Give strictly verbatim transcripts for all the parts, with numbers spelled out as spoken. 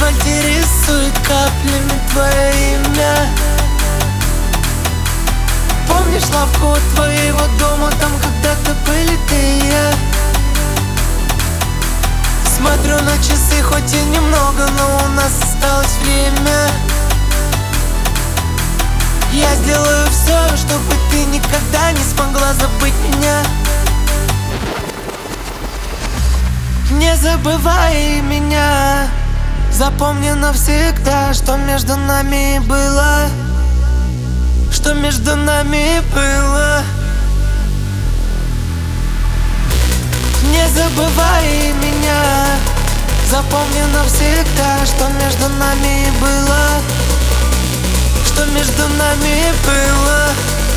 асфальте рисует каплями твое имя. Помнишь лавку от твоего дома, там когда-то были ты и я. Смотрю на часы, хоть и немного, но у нас осталось время. Я сделаю все, чтобы ты никогда не смогла забыть меня. Не забывай меня, запомни навсегда, что между нами было, что между нами было. Не забывай меня, запомни навсегда, что между нами было, что между нами было.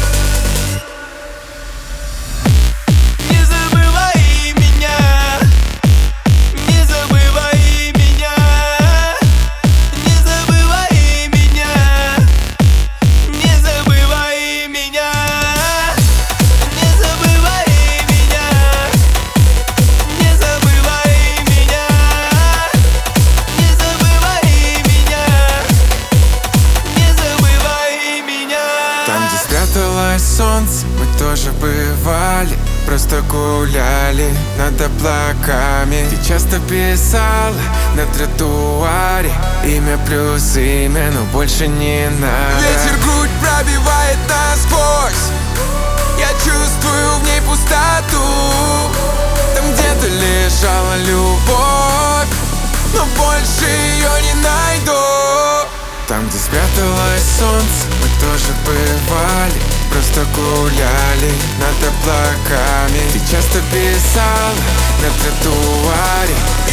Не забывай меня, не забывай меня, не забывай меня, не забывай меня, не забывай меня, не забывай меня, не забывай меня, не забывай меня. Там, где спряталось солнце, мы тоже бывали. Просто гуляли над облаками. Ты часто писала на тротуаре имя плюс имя, но больше не надо. Ветер грудь пробивает насквозь, я чувствую в ней пустоту. Там где-то лежала любовь, но больше ее не найду. там, где спряталось солнце, мы тоже бывали. Просто гуляли над облаками. Ты часто писала на тротуаре